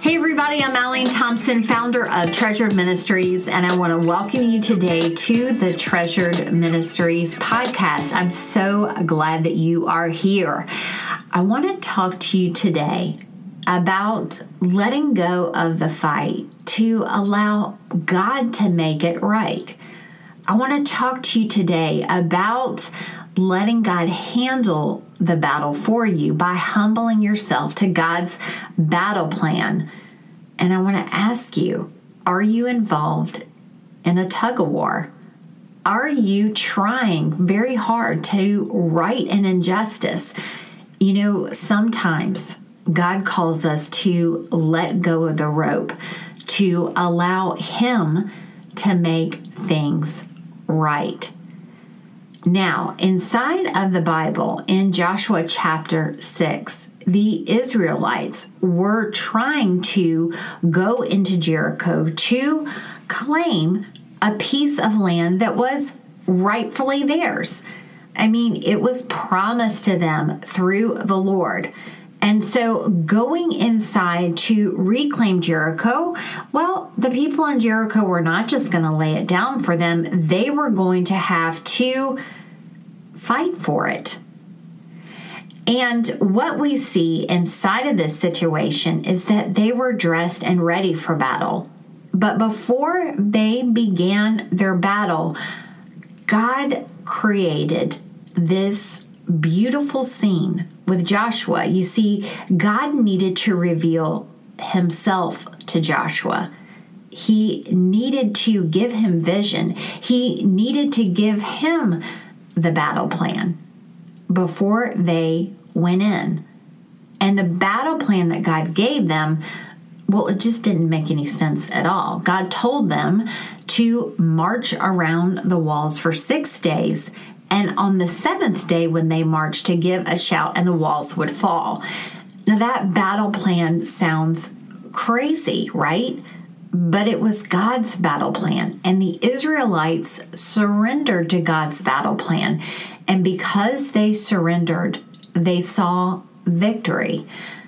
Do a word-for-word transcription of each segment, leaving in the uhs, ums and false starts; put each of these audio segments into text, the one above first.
Hey everybody, I'm Alene Thompson, founder of Treasured Ministries, and I want to welcome you today to the Treasured Ministries podcast. I'm so glad that you are here. I want to talk to you today about letting go of the fight to allow God to make it right. I want to talk to you today about letting God handle the battle for you by humbling yourself to God's battle plan. And I want to ask you, are you involved in a tug of war? Are you trying very hard to right an injustice? You know, sometimes God calls us to let go of the rope, to allow Him to make things right. Now, inside of the Bible, in Joshua chapter six, the Israelites were trying to go into Jericho to claim a piece of land that was rightfully theirs. I mean, it was promised to them through the Lord. And so going inside to reclaim Jericho, well, the people in Jericho were not just going to lay it down for them. They were going to have to fight for it. And what we see inside of this situation is that they were dressed and ready for battle. But before they began their battle, God created this beautiful scene with Joshua. You see, God needed to reveal Himself to Joshua. He needed to give him vision. He needed to give him the battle plan before they went in. And the battle plan that God gave them, well, it just didn't make any sense at all. God told them to march around the walls for six days, and on the seventh day when they marched, to give a shout and the walls would fall. Now that battle plan sounds crazy, right? But it was God's battle plan, and the Israelites surrendered to God's battle plan. And because they surrendered, they saw victory.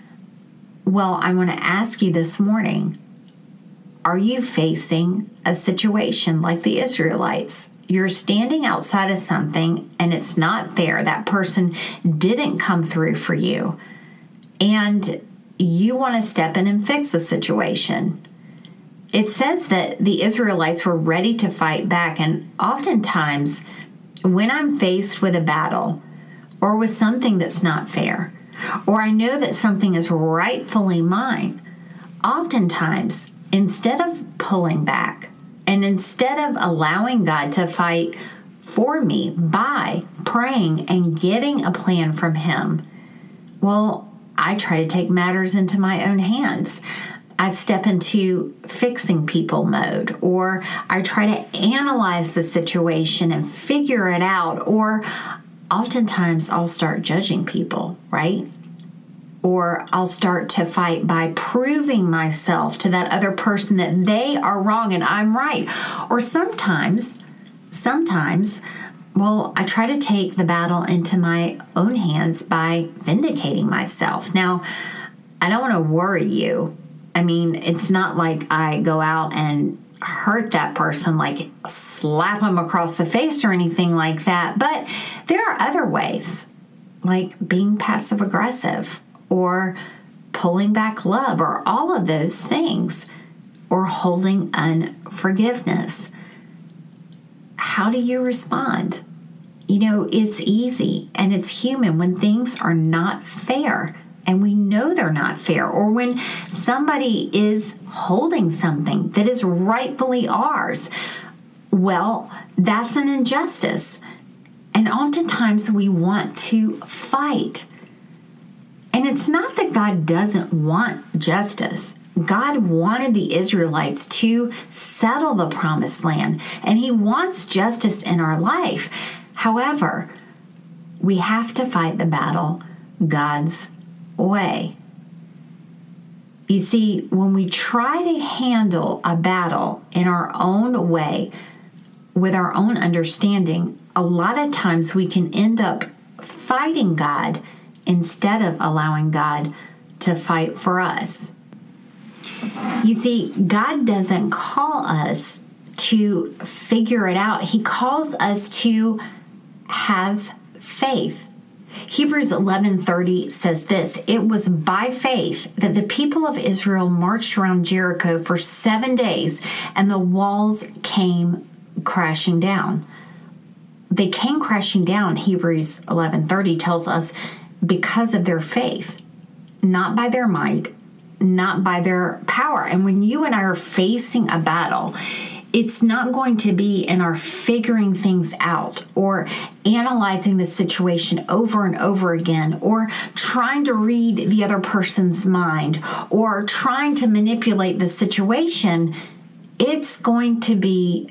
Well, I want to ask you this morning, are you facing a situation like the Israelites? You're standing outside of something and it's not fair. That person didn't come through for you. And you want to step in and fix the situation. It says that the Israelites were ready to fight back. And oftentimes, when I'm faced with a battle or with something that's not fair, or I know that something is rightfully mine, oftentimes, instead of pulling back and instead of allowing God to fight for me by praying and getting a plan from Him, well, I try to take matters into my own hands. I step into fixing people mode, or I try to analyze the situation and figure it out, or oftentimes I'll start judging people, right? Or I'll start to fight by proving myself to that other person that they are wrong and I'm right. Or sometimes, sometimes, well, I try to take the battle into my own hands by vindicating myself. Now, I don't want to worry you. I mean, it's not like I go out and hurt that person, like slap them across the face or anything like that. But there are other ways, like being passive aggressive or pulling back love or all of those things, or holding unforgiveness. How do you respond? You know, it's easy and it's human when things are not fair. And we know they're not fair, or when somebody is holding something that is rightfully ours. Well, that's an injustice. And oftentimes we want to fight. And it's not that God doesn't want justice. God wanted the Israelites to settle the promised land, and He wants justice in our life. However, we have to fight the battle God's way. You see, when we try to handle a battle in our own way, with our own understanding, a lot of times we can end up fighting God instead of allowing God to fight for us. You see, God doesn't call us to figure it out. He calls us to have faith. Hebrews eleven thirty says this, "It was by faith that the people of Israel marched around Jericho for seven days, and the walls came crashing down." They came crashing down, Hebrews eleven thirty tells us, because of their faith, not by their might, not by their power. And when you and I are facing a battle, it's not going to be in our figuring things out or analyzing the situation over and over again or trying to read the other person's mind or trying to manipulate the situation. It's going to be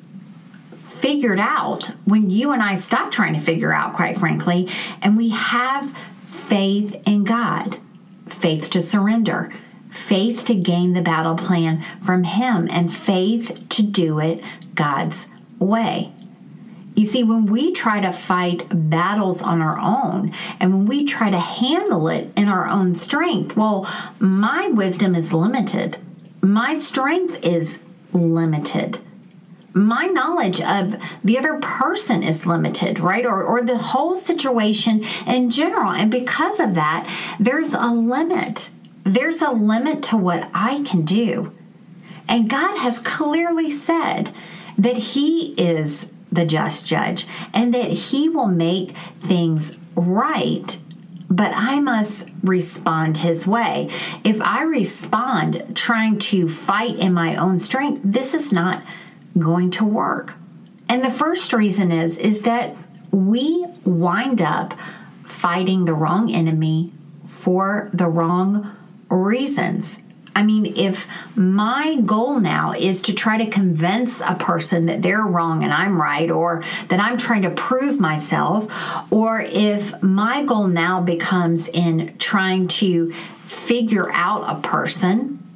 figured out when you and I stop trying to figure out, quite frankly, and we have faith in God, faith to surrender, faith to gain the battle plan from Him, and faith to do it God's way. You see, when we try to fight battles on our own and when we try to handle it in our own strength, well, my wisdom is limited. My strength is limited. My knowledge of the other person is limited, right? Or, or the whole situation in general. And because of that, there's a limit. There's a limit to what I can do. And God has clearly said that He is the just judge and that He will make things right, but I must respond His way. If I respond trying to fight in my own strength, this is not going to work. And the first reason is, is that we wind up fighting the wrong enemy for the wrong reasons. I mean, if my goal now is to try to convince a person that they're wrong and I'm right, or that I'm trying to prove myself, or if my goal now becomes in trying to figure out a person,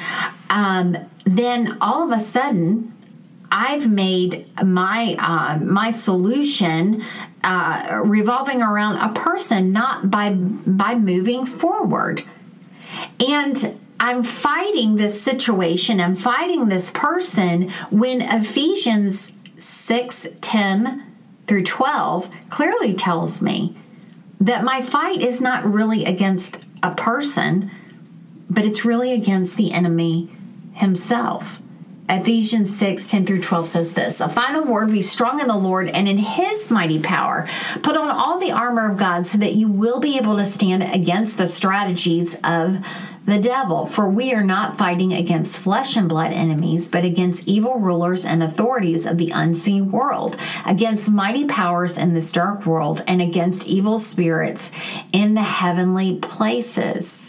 um, then all of a sudden, I've made my uh, my solution uh, revolving around a person, not by by moving forward. And I'm fighting this situation. I'm fighting this person when Ephesians six ten through twelve clearly tells me that my fight is not really against a person, but it's really against the enemy himself. Ephesians six ten through twelve says this, "A final word, be strong in the Lord and in His mighty power. Put on all the armor of God so that you will be able to stand against the strategies of the devil. For we are not fighting against flesh and blood enemies, but against evil rulers and authorities of the unseen world, against mighty powers in this dark world, and against evil spirits in the heavenly places."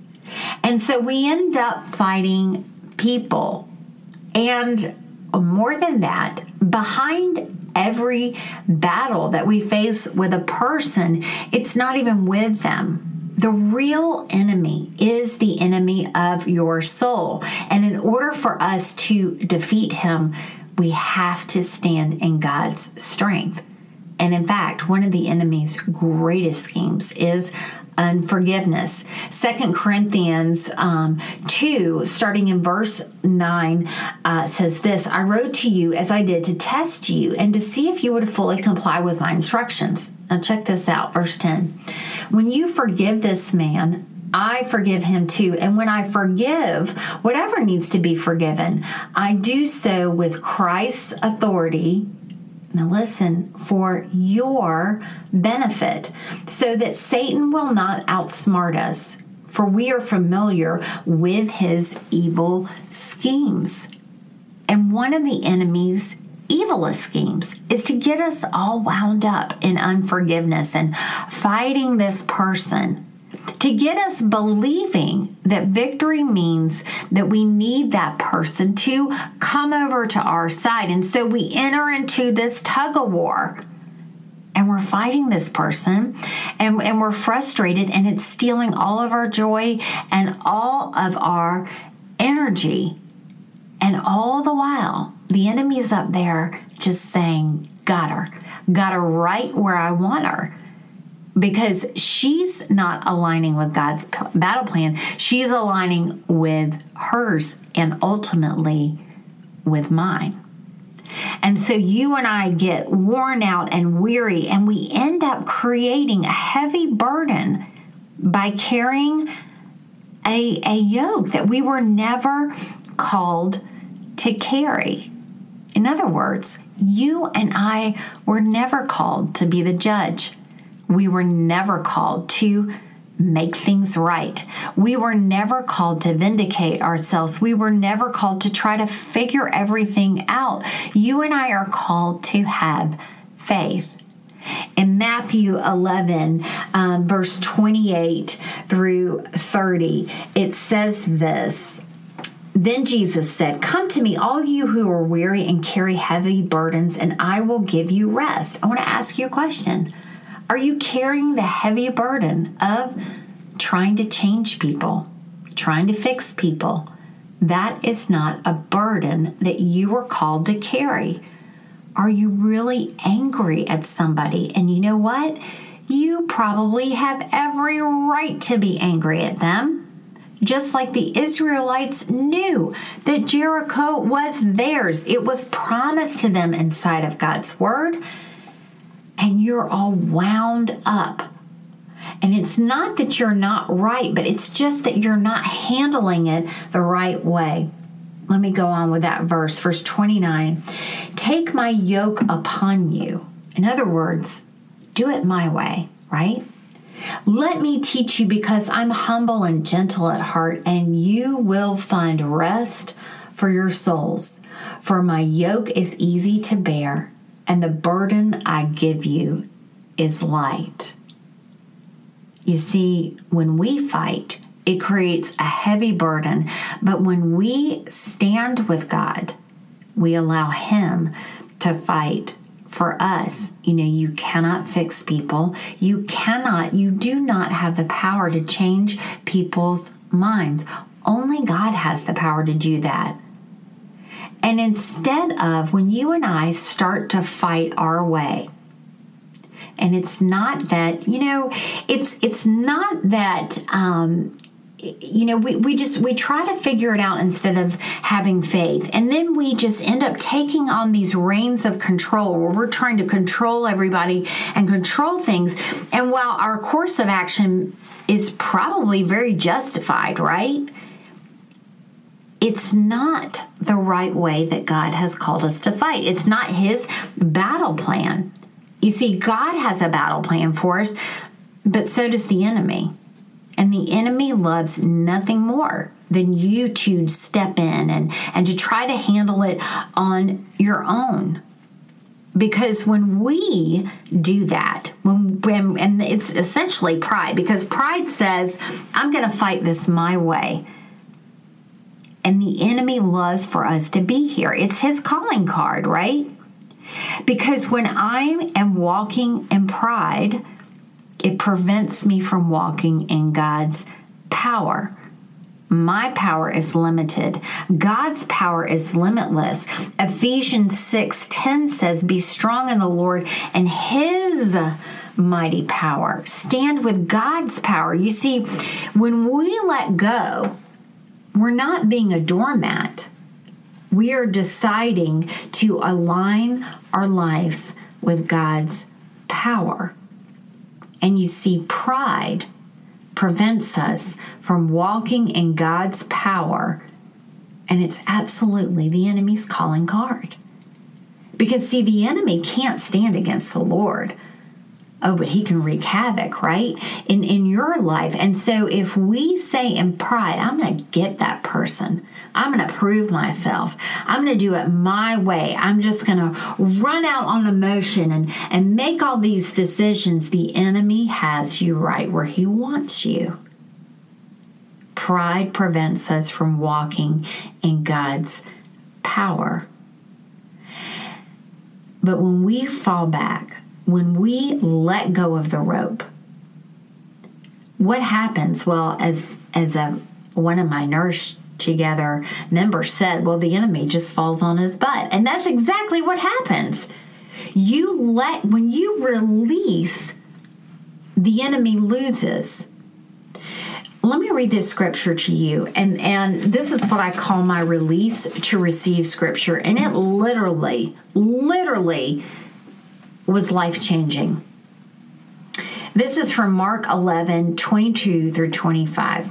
And so we end up fighting people. And more than that, behind every battle that we face with a person, it's not even with them. The real enemy is the enemy of your soul. And in order for us to defeat him, we have to stand in God's strength. And in fact, one of the enemy's greatest schemes is unforgiveness. Second Corinthians um, two, starting in verse nine, uh, says this, "I wrote to you as I did to test you and to see if you would fully comply with my instructions." Now check this out, verse ten. "When you forgive this man, I forgive him too. And when I forgive whatever needs to be forgiven, I do so with Christ's authority." Now listen, "for your benefit, so that Satan will not outsmart us, for we are familiar with his evil schemes." And one of the enemy's evilest schemes is to get us all wound up in unforgiveness and fighting this person, to get us believing that victory means that we need that person to come over to our side. And so we enter into this tug of war and we're fighting this person and, and we're frustrated, and it's stealing all of our joy and all of our energy. And all the while, the enemy is up there just saying, got her, got her right where I want her. because she's not aligning with God's p- battle plan. She's aligning with hers and ultimately with mine. And so you and I get worn out and weary, and we end up creating a heavy burden by carrying a, a yoke that we were never called to carry. In other words, you and I were never called to be the judge. We were never called to make things right. We were never called to vindicate ourselves. We were never called to try to figure everything out. You and I are called to have faith. In Matthew eleven, um, verse twenty-eight through thirty, it says this. Then Jesus said, "Come to me, all you who are weary and carry heavy burdens, and I will give you rest." I want to ask you a question. Are you carrying the heavy burden of trying to change people, trying to fix people? That is not a burden that you were called to carry. Are you really angry at somebody? And you know what? You probably have every right to be angry at them. Just like the Israelites knew that Jericho was theirs. It was promised to them inside of God's word. And you're all wound up. And it's not that you're not right, but it's just that you're not handling it the right way. Let me go on with that verse, verse twenty-nine. Take my yoke upon you. In other words, do it my way, right? Let me teach you, because I'm humble and gentle at heart, and you will find rest for your souls. For my yoke is easy to bear, and the burden I give you is light. You see, when we fight, it creates a heavy burden. But when we stand with God, we allow Him to fight for us. You know, you cannot fix people. You cannot, you do not have the power to change people's minds. Only God has the power to do that. And instead of, when you and I start to fight our way, and it's not that, you know, it's it's not that, um, you know, we, we just, we try to figure it out instead of having faith. And then we just end up taking on these reins of control where we're trying to control everybody and control things. And while our course of action is probably very justified, right? It's not the right way that God has called us to fight. It's not His battle plan. You see, God has a battle plan for us, but so does the enemy. And the enemy loves nothing more than you to step in and, and to try to handle it on your own. Because when we do that, when, when and it's essentially pride, because pride says, I'm going to fight this my way. And the enemy loves for us to be here. It's his calling card, right? Because when I am walking in pride, it prevents me from walking in God's power. My power is limited. God's power is limitless. Ephesians six ten says, be strong in the Lord and His mighty power. Stand with God's power. You see, when we let go, we're not being a doormat. We are deciding to align our lives with God's power. And you see, pride prevents us from walking in God's power. And it's absolutely the enemy's calling card. Because, see, the enemy can't stand against the Lord. Oh, but he can wreak havoc, right? In in your life. And so if we say in pride, I'm going to get that person. I'm going to prove myself. I'm going to do it my way. I'm just going to run out on the motion and, and make all these decisions. The enemy has you right where he wants you. Pride prevents us from walking in God's power. But when we fall back, when we let go of the rope, what happens? Well, as as a one of my Nurse Together members said, well, the enemy just falls on his butt. And that's exactly what happens. You let, when you release the enemy loses. Let me read this scripture to you. And, and this is what I call my release to receive scripture. And it literally, literally was life-changing. This is from Mark eleven, twenty-two through twenty-five.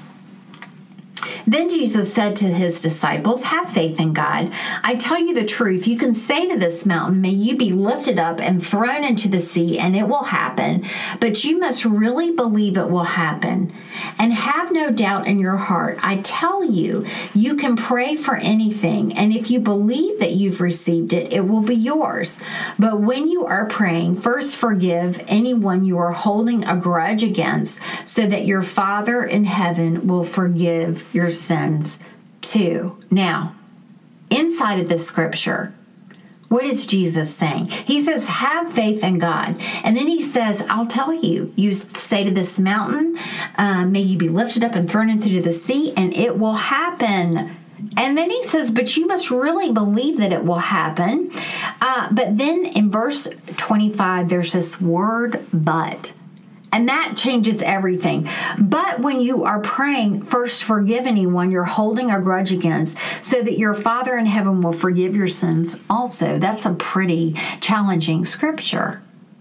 Then Jesus said to his disciples, have faith in God. I tell you the truth. You can say to this mountain, may you be lifted up and thrown into the sea, and it will happen. But you must really believe it will happen. And have no doubt in your heart. I tell you, you can pray for anything. And if you believe that you've received it, it will be yours. But when you are praying, first forgive anyone you are holding a grudge against, so that your Father in heaven will forgive your sins too. Now, inside of this scripture, what is Jesus saying? He says, have faith in God. And then he says, I'll tell you, you say to this mountain, uh, may you be lifted up and thrown into the sea, and it will happen. And then he says, but you must really believe that it will happen. Uh, but then in verse twenty-five, there's this word, but. And that changes everything. But when you are praying, first forgive anyone you're holding a grudge against, so that your Father in heaven will forgive your sins also. That's a pretty challenging scripture.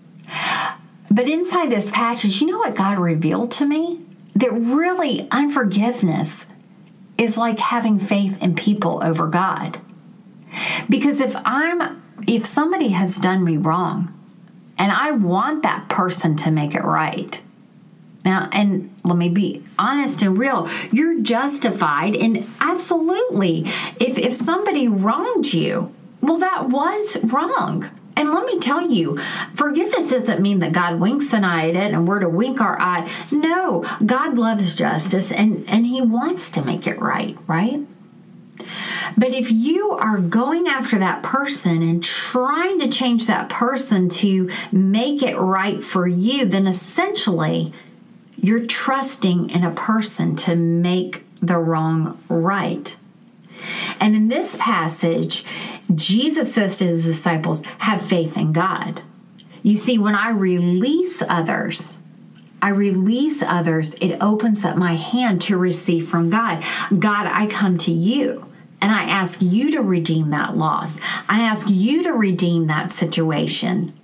But inside this passage, you know what God revealed to me? That really unforgiveness is like having faith in people over God. Because if I'm, if somebody has done me wrong, and I want that person to make it right. Now, and let me be honest and real. You're justified, and absolutely, if, if somebody wronged you, well, that was wrong. And let me tell you, forgiveness doesn't mean that God winks an eye at it and we're to wink our eye. No, God loves justice, and, and he wants to make it right, right? But if you are going after that person and trying to change that person to make it right for you, then essentially you're trusting in a person to make the wrong right. And in this passage, Jesus says to his disciples, have faith in God. You see, when I release others, I release others, it opens up my hand to receive from God. God, I come to you. And I ask you to redeem that loss. I ask you to redeem that situation.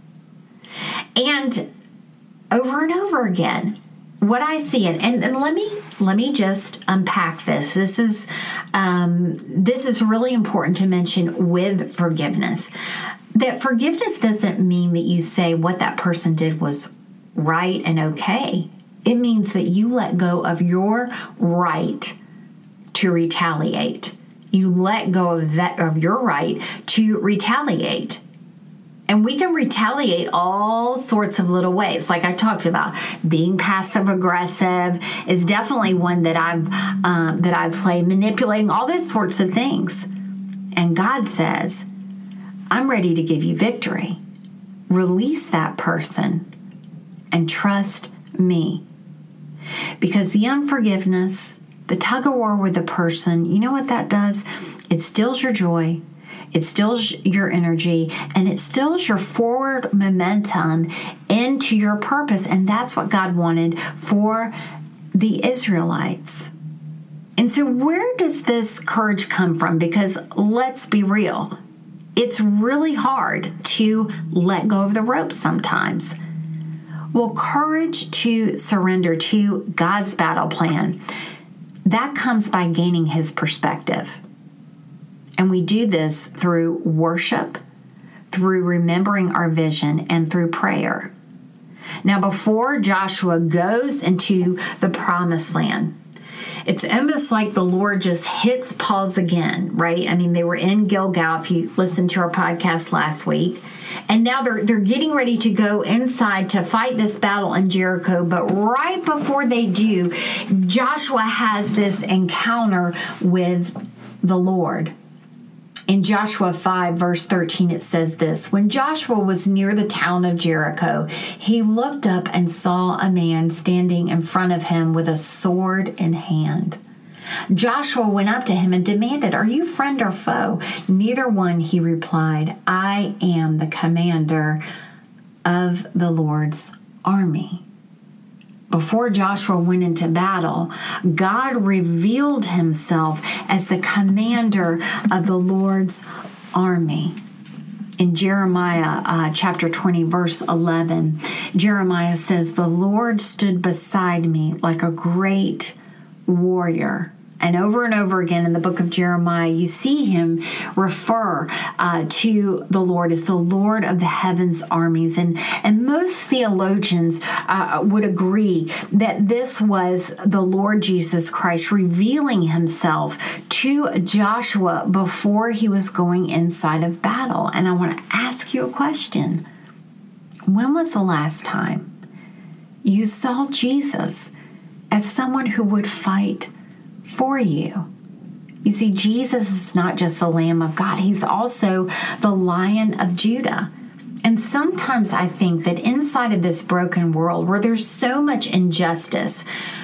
And over and over again, what I see, and, and, and let me let me just unpack this. This is um, this is really important to mention with forgiveness. That forgiveness doesn't mean that you say what that person did was right and okay. It means that you let go of your right to retaliate. You let go of that of your right to retaliate. And we can retaliate all sorts of little ways. Like I talked about, being passive aggressive is definitely one that I've um, that I've played, manipulating, all those sorts of things. And God says, I'm ready to give you victory. Release that person and trust me. Because the unforgiveness, the tug of war with the person, you know what that does? It steals your joy, it steals your energy, and it steals your forward momentum into your purpose. And that's what God wanted for the Israelites. And so where does this courage come from? Because let's be real, it's really hard to let go of the rope sometimes. Well, courage to surrender to God's battle plan, that comes by gaining his perspective. And we do this through worship, through remembering our vision, and through prayer. Now, before Joshua goes into the promised land, it's almost like the Lord just hits pause again, right? I mean, they were in Gilgal, if you listened to our podcast last week. And now they're they're getting ready to go inside to fight this battle in Jericho. But right before they do, Joshua has this encounter with the Lord. In Joshua five, verse thirteen, it says this: when Joshua was near the town of Jericho, he looked up and saw a man standing in front of him with a sword in hand. Joshua went up to him and demanded, "Are you friend or foe?" "Neither one," he replied. "I am the commander of the Lord's army." before Joshua went into battle, God revealed himself as the commander of the Lord's army. In Jeremiah uh, chapter twenty, verse eleven, Jeremiah says, "The Lord stood beside me like a great warrior." And over and over again in the book of Jeremiah, you see him refer uh, to the Lord as the Lord of the heavens armies. And, and most theologians uh, would agree that this was the Lord Jesus Christ revealing himself to Joshua before he was going inside of battle. And I want to ask you a question. When was the last time you saw Jesus as someone who would fight for you? You see, Jesus is not just the Lamb of God. He's also the Lion of Judah. And sometimes I think that inside of this broken world where there's so much injustice,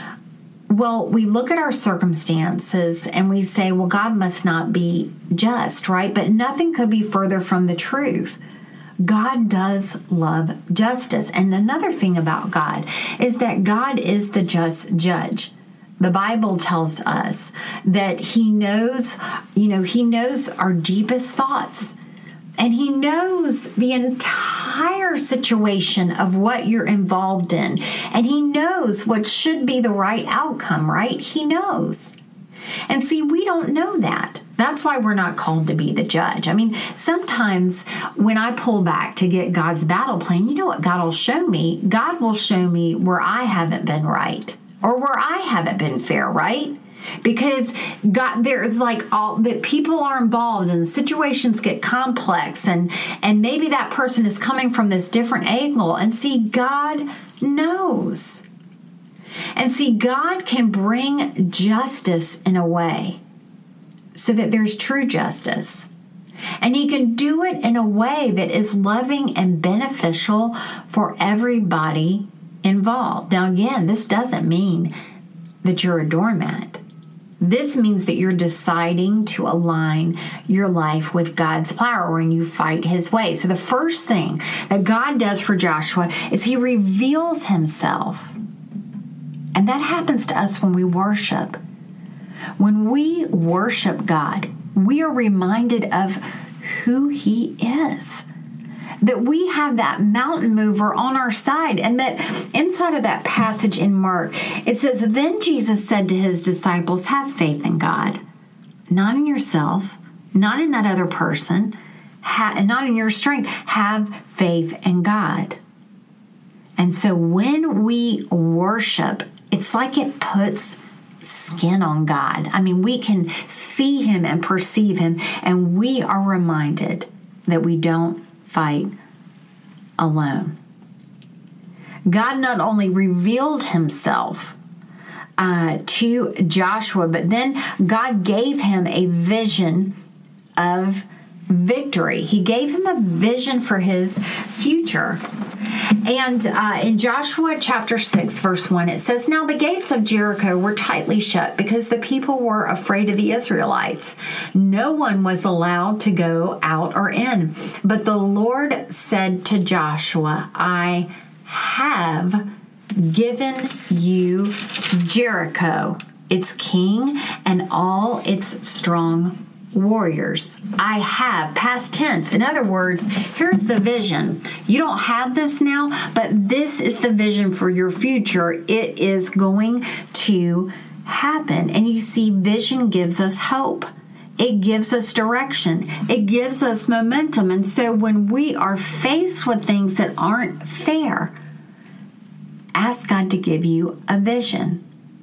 well, we look at our circumstances and we say, well, God must not be just, right? But nothing could be further from the truth. God does love justice. And another thing about God is that God is the just judge. The Bible tells us that he knows, you know, he knows our deepest thoughts, and he knows the entire situation of what you're involved in, and he knows what should be the right outcome, right? He knows. And see, we don't know that. That's why we're not called to be the judge. I mean, sometimes when I pull back to get God's battle plan, you know what God will show me? God will show me where I haven't been right. Or where I haven't been fair, right? Because God, there's like all that people are involved and situations get complex, and and maybe that person is coming from this different angle. And see, God knows. And see, God can bring justice in a way so that there's true justice. And he can do it in a way that is loving and beneficial for everybody involved. Now, again, this doesn't mean that you're a doormat. This means that you're deciding to align your life with God's power when you fight his way. So the first thing that God does for Joshua is he reveals himself. And that happens to us when we worship. When we worship God, we are reminded of who he is. That we have that mountain mover on our side. And that inside of that passage in Mark, it says, "Then Jesus said to his disciples, have faith in God, not in yourself, not in that other person, ha- not in your strength. Have faith in God." And so when we worship, it's like it puts skin on God. I mean, we can see him and perceive him, and we are reminded that we don't fight alone. God not only revealed himself uh, to Joshua, but then God gave him a vision of victory. He gave him a vision for his future. And uh, in Joshua chapter six, verse one, it says, "Now the gates of Jericho were tightly shut because the people were afraid of the Israelites. No one was allowed to go out or in. But the Lord said to Joshua, I have given you Jericho, its king, and all its strong warriors." I have, past tense. In other words, here's the vision. You don't have this now, but this is the vision for your future. It is going to happen. And you see, vision gives us hope. It gives us direction. It gives us momentum. And so when we are faced with things that aren't fair, ask God to give you a vision.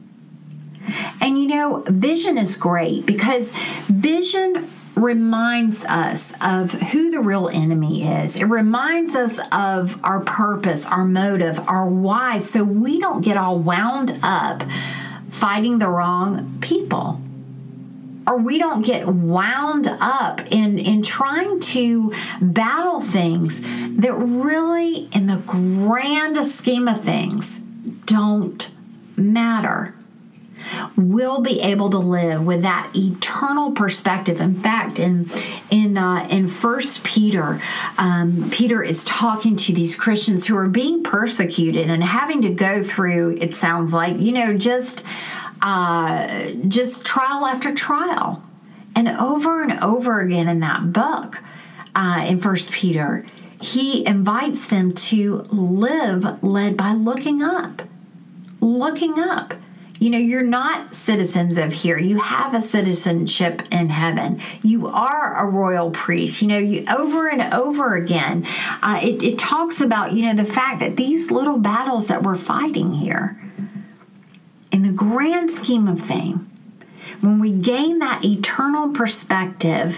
And you know, vision is great because vision reminds us of who the real enemy is. It reminds us of our purpose, our motive, our why, so we don't get all wound up fighting the wrong people. Or we don't get wound up in, in trying to battle things that really, in the grandest scheme of things, don't matter. we'll be able to live with that eternal perspective. In fact, in in uh, in First Peter, um, Peter is talking to these Christians who are being persecuted and having to go through, it sounds like, you know, just uh, just trial after trial. And over and over again in that book, uh, in First Peter, he invites them to live led by looking up. Looking up. You know, you're not citizens of here. You have a citizenship in heaven. You are a royal priest. You know, you over and over again, uh, it, it talks about, you know, the fact that these little battles that we're fighting here, in the grand scheme of things, when we gain that eternal perspective,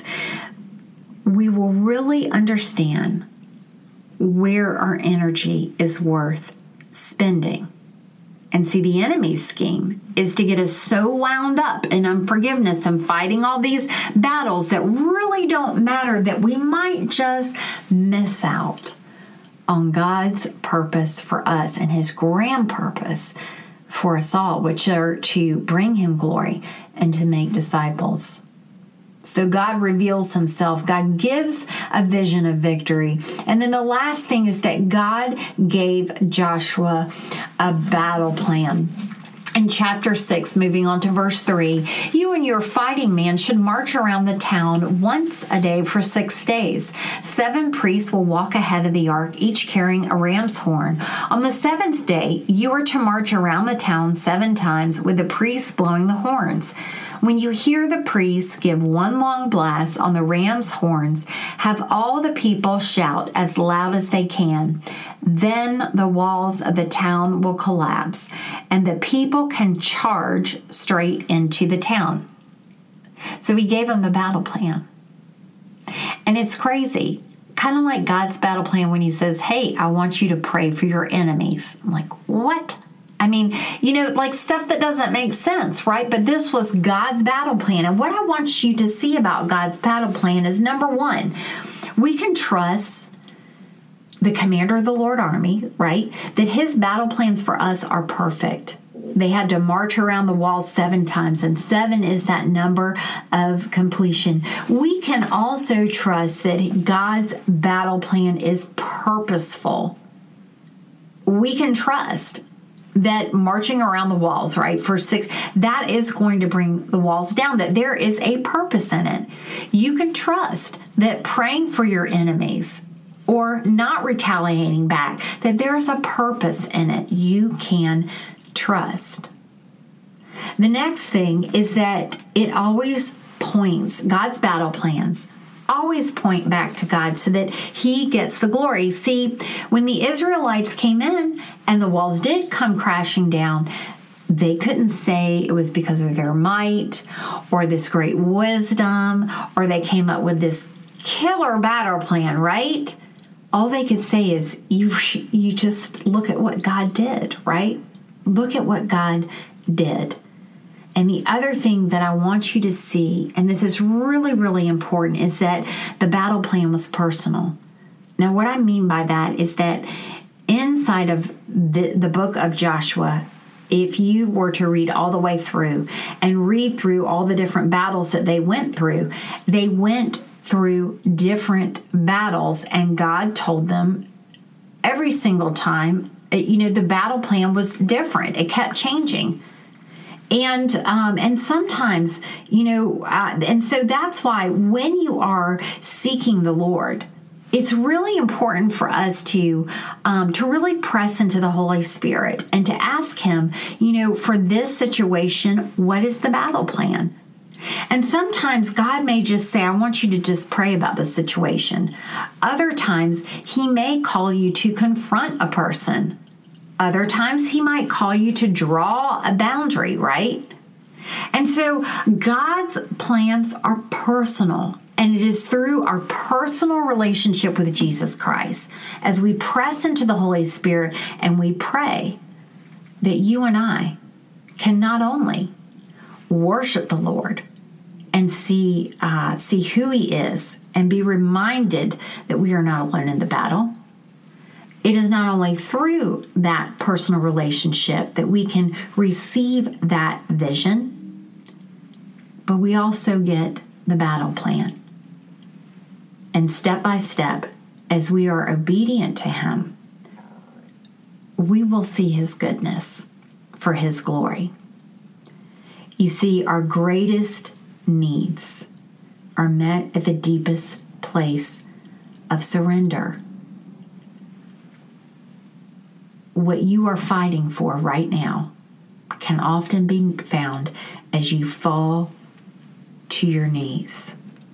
we will really understand where our energy is worth spending. And see, the enemy's scheme is to get us so wound up in unforgiveness and fighting all these battles that really don't matter, that we might just miss out on God's purpose for us and his grand purpose for us all, which are to bring him glory and to make disciples. So God reveals himself. God gives a vision of victory. And then the last thing is that God gave Joshua a battle plan. In chapter six, moving on to verse three, you and your fighting man should march around the town once a day for six days. Seven priests will walk ahead of the ark, each carrying a ram's horn. On the seventh day, you are to march around the town seven times with the priests blowing the horns. When you hear the priests give one long blast on the ram's horns, have all the people shout as loud as they can. Then the walls of the town will collapse, and the people can charge straight into the town. So he gave them a battle plan. And it's crazy. Kind of like God's battle plan when he says, hey, I want you to pray for your enemies. I'm like, what? I mean, you know, like stuff that doesn't make sense, right? But this was God's battle plan. And what I want you to see about God's battle plan is, number one, we can trust the commander of the Lord Army, right? That his battle plans for us are perfect. They had to march around the wall seven times, and seven is that number of completion. We can also trust that God's battle plan is purposeful. We can trust that marching around the walls, right, for six, that is going to bring the walls down, that there is a purpose in it. You can trust that praying for your enemies or not retaliating back, that there's a purpose in it. You can trust. The next thing is that it always points, God's battle plans always point back to God so that he gets the glory. See, when the Israelites came in and the walls did come crashing down, they couldn't say it was because of their might or this great wisdom, or they came up with this killer battle plan, right? All they could say is, you you just look at what God did, right? Look at what God did. And the other thing that I want you to see, and this is really, really important, is that the battle plan was personal. Now, what I mean by that is that inside of the, the book of Joshua, if you were to read all the way through and read through all the different battles that they went through, they went through different battles, and God told them every single time, you know, the battle plan was different. It kept changing. And um, and sometimes, you know, uh, and so that's why when you are seeking the Lord, it's really important for us to um, to really press into the Holy Spirit and to ask him, you know, for this situation, what is the battle plan? And sometimes God may just say, I want you to just pray about the situation. Other times, he may call you to confront a person. Other times, he might call you to draw a boundary, right? And so God's plans are personal, and it is through our personal relationship with Jesus Christ, as we press into the Holy Spirit and we pray, that you and I can not only worship the Lord and see uh, see who he is and be reminded that we are not alone in the battle. It is not only through that personal relationship that we can receive that vision, but we also get the battle plan. And step by step, as we are obedient to Him, we will see His goodness for His glory. You see, our greatest needs are met at the deepest place of surrender. What you are fighting for right now can often be found as you fall to your knees.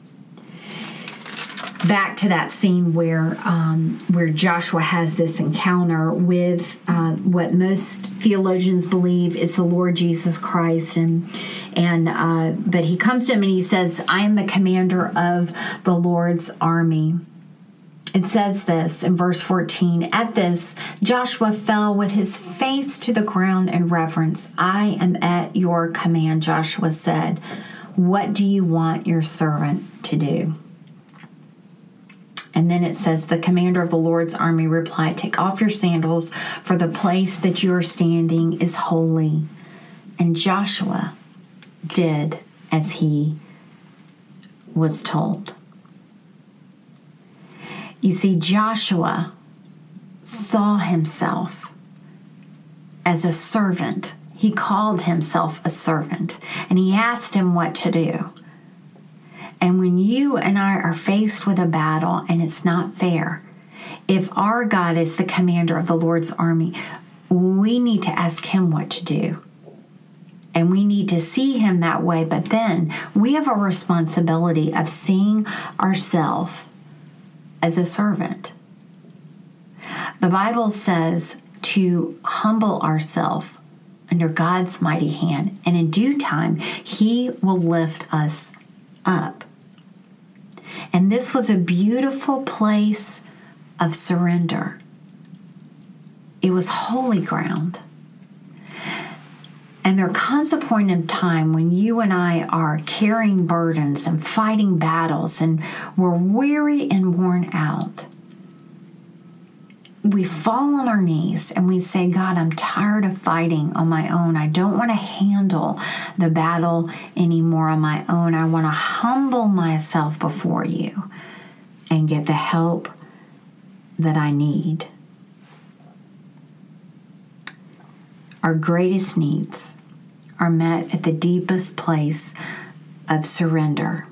Back to that scene where um, where Joshua has this encounter with uh, what most theologians believe is the Lord Jesus Christ, and and uh, but he comes to him and he says, "I am the commander of the Lord's army." It says this in verse fourteen, "At this, Joshua fell with his face to the ground in reverence. 'I am at your command,' Joshua said. 'What do you want your servant to do?' And then it says, the commander of the Lord's army replied, 'Take off your sandals, for the place that you are standing is holy.' And Joshua did as he was told." You see, Joshua saw himself as a servant. He called himself a servant, and he asked him what to do. And when you and I are faced with a battle and it's not fair, if our God is the commander of the Lord's army, we need to ask Him what to do. And we need to see Him that way, but then we have a responsibility of seeing ourselves as a servant. The Bible says to humble ourselves under God's mighty hand, and in due time, He will lift us up. And this was a beautiful place of surrender. It was holy ground. And there comes a point in time when you and I are carrying burdens and fighting battles and we're weary and worn out. We fall on our knees and we say, "God, I'm tired of fighting on my own. I don't want to handle the battle anymore on my own. I want to humble myself before you and get the help that I need." Our greatest needs are met at the deepest place of surrender.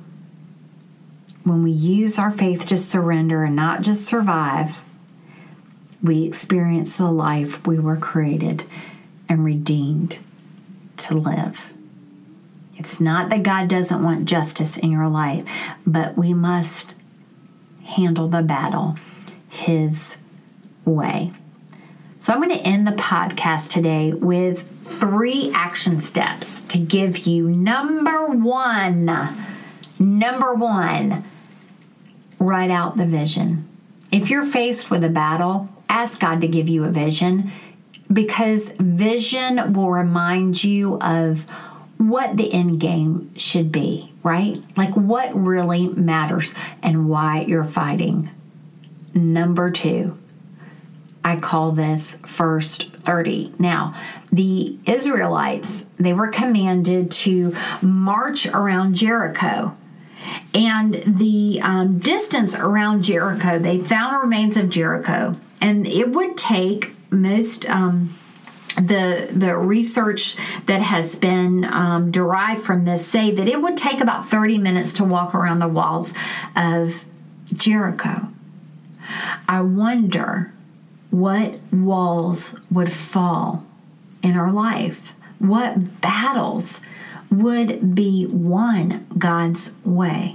When we use our faith to surrender and not just survive, we experience the life we were created and redeemed to live. It's not that God doesn't want justice in your life, but we must handle the battle His way. So I'm going to end the podcast today with three action steps to give you. Number one, number one, write out the vision. If you're faced with a battle, ask God to give you a vision, because vision will remind you of what the end game should be, right? Like what really matters and why you're fighting. Number two, I call this first thirty. Now, the Israelites, they were commanded to march around Jericho. And the um, distance around Jericho, they found remains of Jericho. And it would take most, um, the the research that has been um, derived from this say that it would take about thirty minutes to walk around the walls of Jericho. I wonder what walls would fall in our life. What battles would be won God's way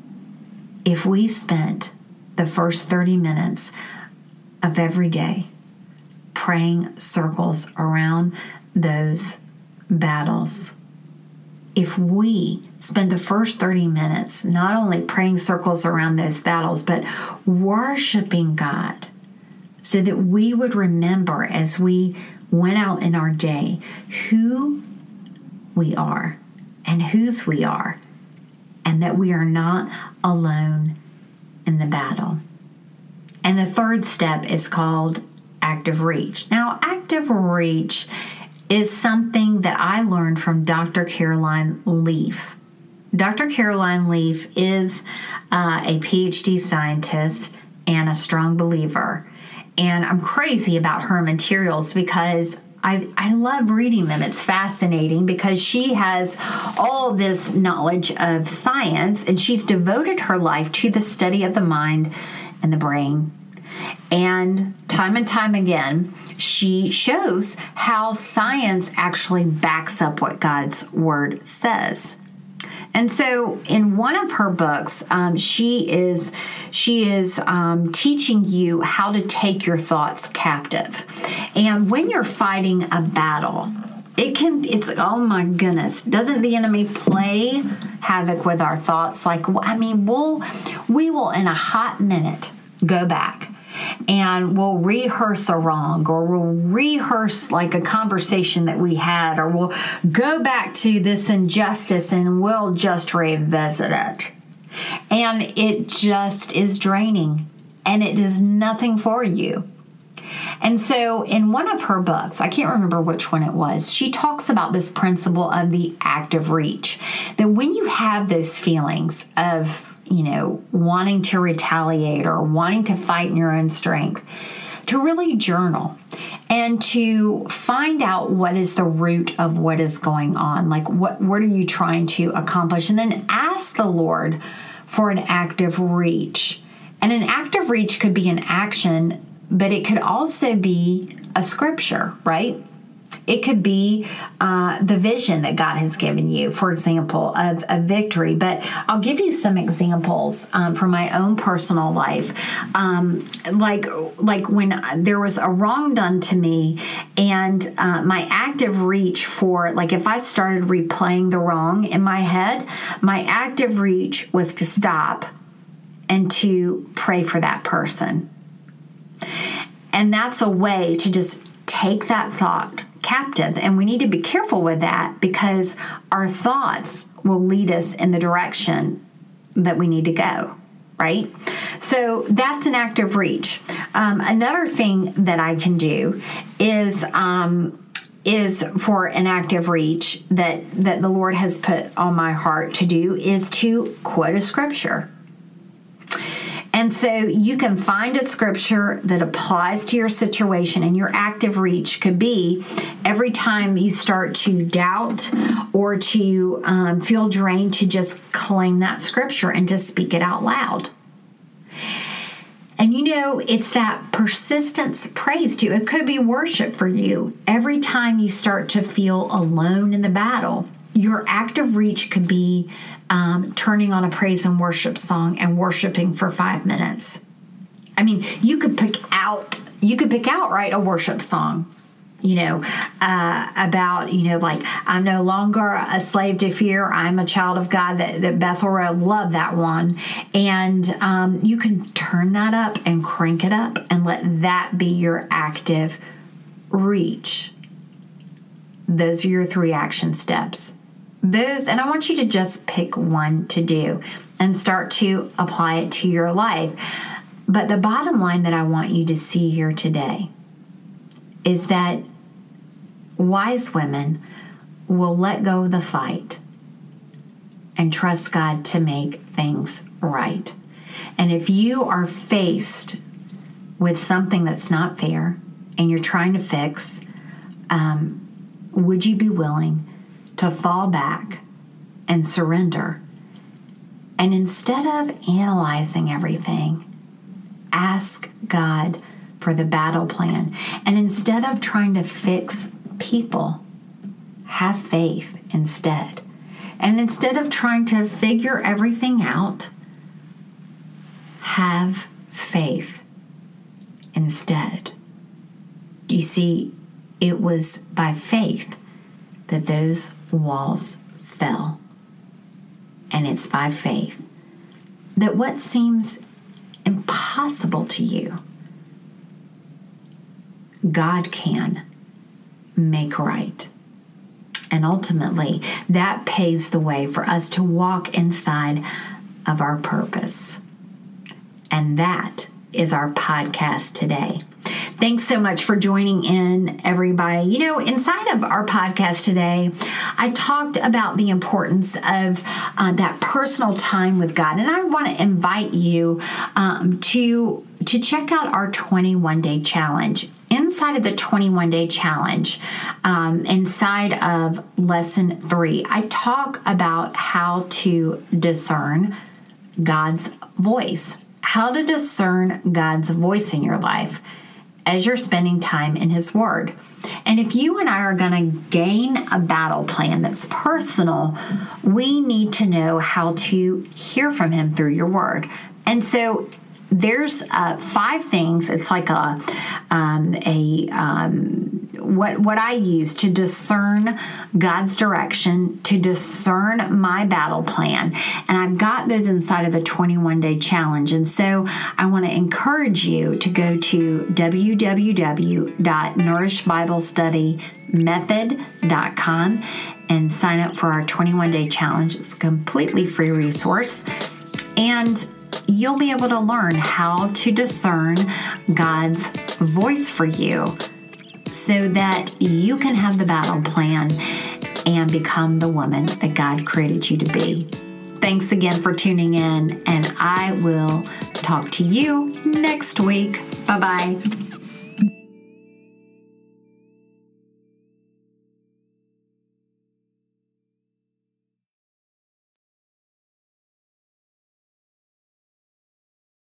if we spent the first thirty minutes of every day praying circles around those battles. If we spend the first thirty minutes not only praying circles around those battles, but worshiping God, so that we would remember as we went out in our day who we are and whose we are, and that we are not alone in the battle. And the third step is called active reach. Now, active reach is something that I learned from Doctor Caroline Leaf. Doctor Caroline Leaf is uh, a P H D scientist and a strong believer. And I'm crazy about her materials because I, I love reading them. It's fascinating because she has all this knowledge of science, and she's devoted her life to the study of the mind and the brain. And time and time again, she shows how science actually backs up what God's Word says. And so in one of her books, um, she is she is um, teaching you how to take your thoughts captive. And when you're fighting a battle, it can, it's like, oh my goodness, doesn't the enemy play havoc with our thoughts? Like, I mean, we'll, we will in a hot minute go back and we'll rehearse a wrong, or we'll rehearse like a conversation that we had, or we'll go back to this injustice and we'll just revisit it. And it just is draining, and it does nothing for you. And so in one of her books, I can't remember which one it was, she talks about this principle of the active reach, that when you have those feelings of, you know, wanting to retaliate or wanting to fight in your own strength, to really journal and to find out what is the root of what is going on. Like, what, what are you trying to accomplish? And then ask the Lord for an active reach. And an active reach could be an action, but it could also be a scripture, right? It could be uh, the vision that God has given you, for example, of, of victory. But I'll give you some examples um, from my own personal life. Um, like, like when there was a wrong done to me, and uh, my active reach for, like, if I started replaying the wrong in my head, my active reach was to stop and to pray for that person. And that's a way to just take that thought captive. And we need to be careful with that, because our thoughts will lead us in the direction that we need to go, right? So that's an active reach. Um, another thing that I can do is um, is for an active reach that, that the Lord has put on my heart to do is to quote a scripture. And so you can find a scripture that applies to your situation, and your active reach could be every time you start to doubt or to um, feel drained, to just claim that scripture and to speak it out loud. And you know, it's that persistence praise too. It could be worship for you. Every time you start to feel alone in the battle, your active reach could be um, turning on a praise and worship song and worshiping for five minutes. I mean, you could pick out, you could pick out, right, a worship song, you know, uh, about, you know, like, I'm no longer a slave to fear. I'm a child of God. That, that Bethel Road, love that one. And um, you can turn that up and crank it up and let that be your active reach. Those are your three action steps. Those, and I want you to just pick one to do and start to apply it to your life. But the bottom line that I want you to see here today is that wise women will let go of the fight and trust God to make things right. And if you are faced with something that's not fair and you're trying to fix, um, would you be willing to fall back and surrender? And instead of analyzing everything, ask God for the battle plan. And instead of trying to fix people, have faith instead. And instead of trying to figure everything out, have faith instead. You see, it was by faith that those walls fell. And it's by faith that what seems impossible to you, God can make right. And ultimately, that paves the way for us to walk inside of our purpose. And that is our podcast today. Thanks so much for joining in, everybody. You know, inside of our podcast today, I talked about the importance of uh, that personal time with God. And I want to invite you um, to, to check out our twenty-one day challenge. Inside of the twenty-one day challenge, um, inside of lesson three, I talk about how to discern God's voice, how to discern God's voice in your life as you're spending time in His Word. And if you and I are going to gain a battle plan that's personal, we need to know how to hear from Him through your Word. And so there's uh, five things. It's like a um, a um, what what I use to discern God's direction, to discern my battle plan, and I've got those inside of the twenty-one day challenge. And so I want to encourage you to go to w w w dot nourish bible study method dot com and sign up for our twenty-one day challenge. It's a completely free resource, and you'll be able to learn how to discern God's voice for you so that you can have the battle plan and become the woman that God created you to be. Thanks again for tuning in, and I will talk to you next week. Bye-bye.